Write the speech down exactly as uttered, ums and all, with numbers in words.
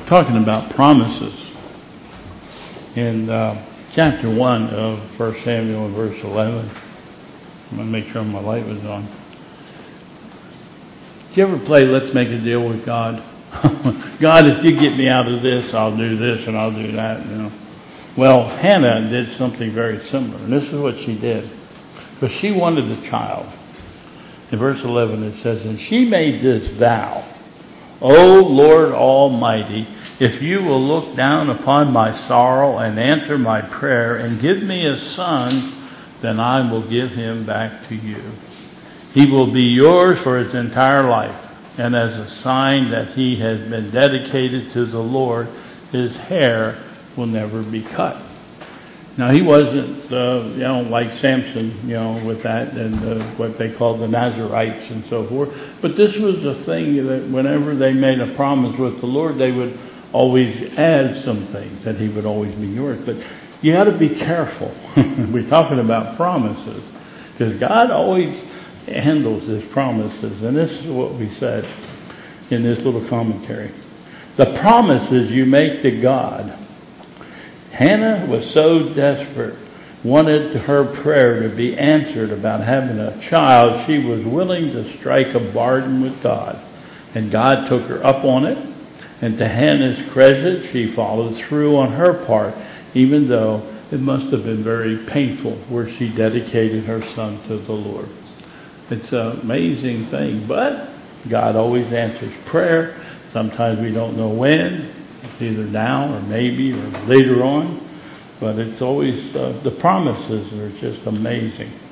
talking about promises. In uh, chapter one of First Samuel, verse eleven, I'm going to make sure my light was on. Did you ever play Let's Make a Deal with God? God, if you get me out of this, I'll do this and I'll do that. You know. Well, Hannah did something very similar, and this is what she did. Because she wanted a child. In verse eleven it says, and she made this vow, O Lord Almighty, if you will look down upon my sorrow and answer my prayer and give me a son, then I will give him back to you. He will be yours for his entire life. And as a sign that he has been dedicated to the Lord, his hair will never be cut. Now he wasn't, uh, you know, like Samson, you know, with that and uh, what they call the Nazarites and so forth. But this was a thing that whenever they made a promise with the Lord, they would always add some things, that he would always be yours. But you got to be careful. We're talking about promises, because God always handles his promises. And this is what we said in this little commentary. The promises you make to God. Hannah was so desperate, wanted her prayer to be answered about having a child, she was willing to strike a bargain with God. And God took her up on it. And to Hannah's credit, she followed through on her part, even though it must have been very painful where she dedicated her son to the Lord. It's an amazing thing, but God always answers prayer. Sometimes we don't know when, either now or maybe or later on, but it's always, uh, the promises are just amazing.